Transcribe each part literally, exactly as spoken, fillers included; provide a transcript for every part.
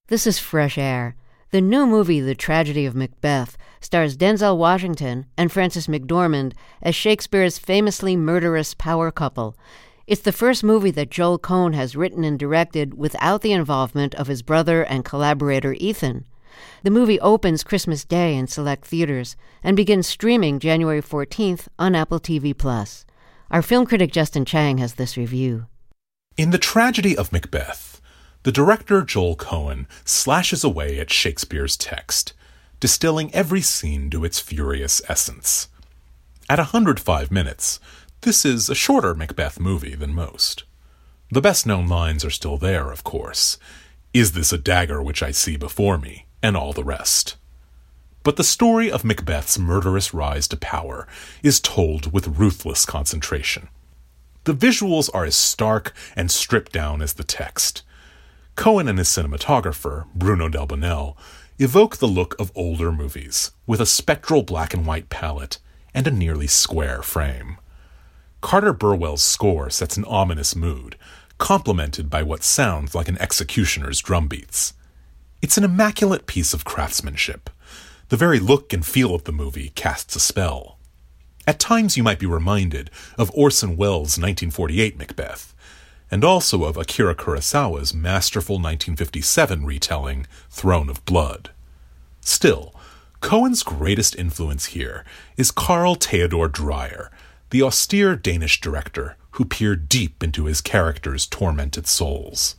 This is Fresh Air. The new movie, The Tragedy of Macbeth, stars Denzel Washington and Frances McDormand as Shakespeare's famously murderous power couple. It's the first movie that Joel Coen has written and directed without the involvement of his brother and collaborator Ethan. The movie opens Christmas Day in select theaters and begins streaming January fourteenth on Apple T V plus. Our film critic Justin Chang has this review. In The Tragedy of Macbeth, the director Joel Coen slashes away at Shakespeare's text, distilling every scene to its furious essence. At one hundred five minutes, this is a shorter Macbeth movie than most. The best-known lines are still there, of course. "Is this a dagger which I see before me?" and all the rest. But the story of Macbeth's murderous rise to power is told with ruthless concentration. The visuals are as stark and stripped down as the text. Coen and his cinematographer, Bruno Del Bonell, evoke the look of older movies, with a spectral black and white palette and a nearly square frame. Carter Burwell's score sets an ominous mood, complemented by what sounds like an executioner's drumbeats. It's an immaculate piece of craftsmanship. The very look and feel of the movie casts a spell. At times you might be reminded of Orson Welles' nineteen forty-eight Macbeth, and also of Akira Kurosawa's masterful nineteen fifty-seven retelling, Throne of Blood. Still, Coen's greatest influence here is Carl Theodor Dreyer, the austere Danish director who peered deep into his characters' tormented souls.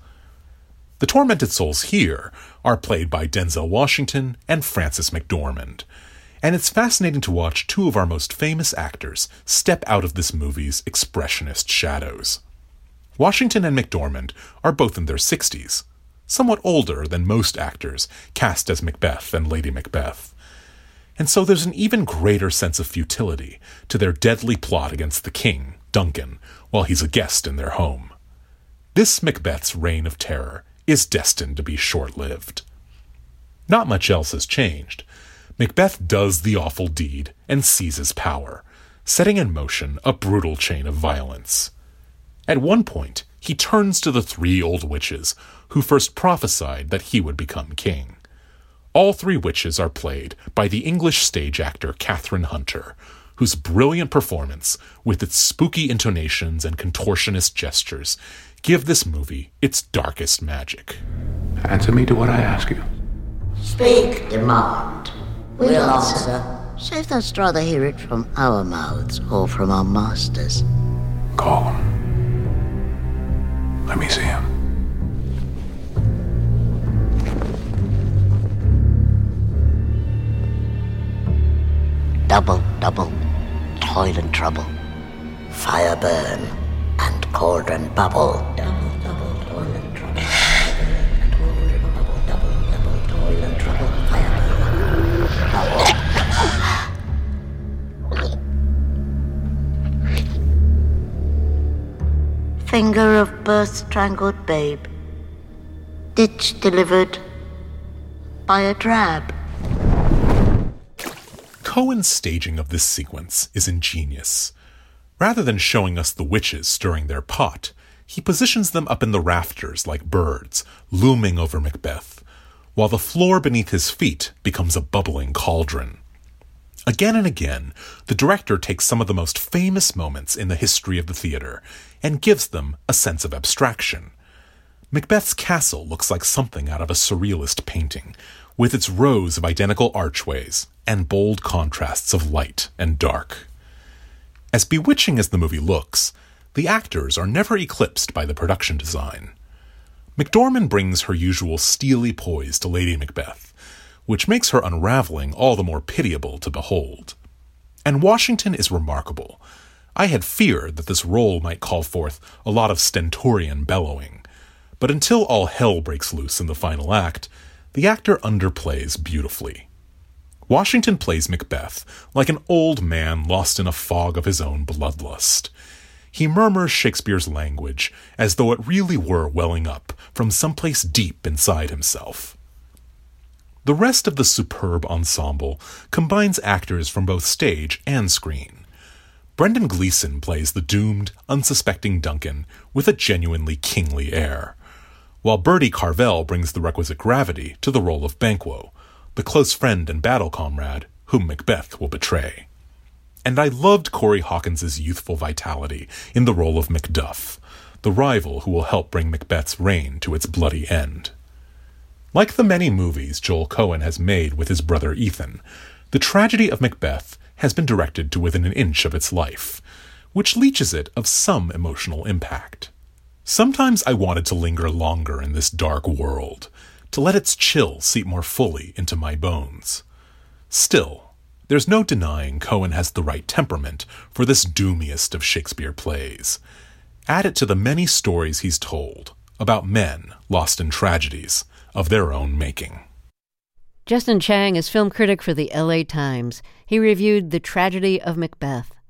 The tormented souls here are played by Denzel Washington and Frances McDormand, and it's fascinating to watch two of our most famous actors step out of this movie's expressionist shadows. Washington and McDormand are both in their sixties, somewhat older than most actors cast as Macbeth and Lady Macbeth. And so there's an even greater sense of futility to their deadly plot against the king, Duncan, while he's a guest in their home. This Macbeth's reign of terror is destined to be short-lived. Not much else has changed. Macbeth does the awful deed and seizes power, setting in motion a brutal chain of violence. At one point, he turns to the three old witches who first prophesied that he would become king. All three witches are played by the English stage actor Catherine Hunter, whose brilliant performance, with its spooky intonations and contortionist gestures, give this movie its darkest magic. Answer me to what I ask you. Speak, demand. We'll answer. Save thou'dst rather hear it from our mouths or from our masters. Call him. Let me see him. Double, double, toil and trouble. Fire burn and cauldron bubble. Double, double, toil and trouble. Cauldron bubble, double, double, toil and trouble. Fire burn. Finger of birth-strangled babe. Ditch delivered by a drab. Coen's staging of this sequence is ingenious. Rather than showing us the witches stirring their pot, he positions them up in the rafters like birds, looming over Macbeth, while the floor beneath his feet becomes a bubbling cauldron. Again and again, the director takes some of the most famous moments in the history of the theater and gives them a sense of abstraction. Macbeth's castle looks like something out of a surrealist painting, with its rows of identical archways and bold contrasts of light and dark. As bewitching as the movie looks, the actors are never eclipsed by the production design. McDormand brings her usual steely poise to Lady Macbeth, which makes her unraveling all the more pitiable to behold. And Washington is remarkable. I had feared that this role might call forth a lot of stentorian bellowing, but until all hell breaks loose in the final act, the actor underplays beautifully. Washington plays Macbeth like an old man lost in a fog of his own bloodlust. He murmurs Shakespeare's language as though it really were welling up from someplace deep inside himself. The rest of the superb ensemble combines actors from both stage and screen. Brendan Gleeson plays the doomed, unsuspecting Duncan with a genuinely kingly air, while Bertie Carvel brings the requisite gravity to the role of Banquo, the close friend and battle comrade whom Macbeth will betray. And I loved Corey Hawkins' youthful vitality in the role of Macduff, the rival who will help bring Macbeth's reign to its bloody end. Like the many movies Joel Coen has made with his brother Ethan, the tragedy of Macbeth has been directed to within an inch of its life, which leaches it of some emotional impact. Sometimes I wanted to linger longer in this dark world, to let its chill seep more fully into my bones. Still, there's no denying Coen has the right temperament for this doomiest of Shakespeare plays. Add it to the many stories he's told about men lost in tragedies of their own making. Justin Chang is film critic for the L A Times. He reviewed The Tragedy of Macbeth.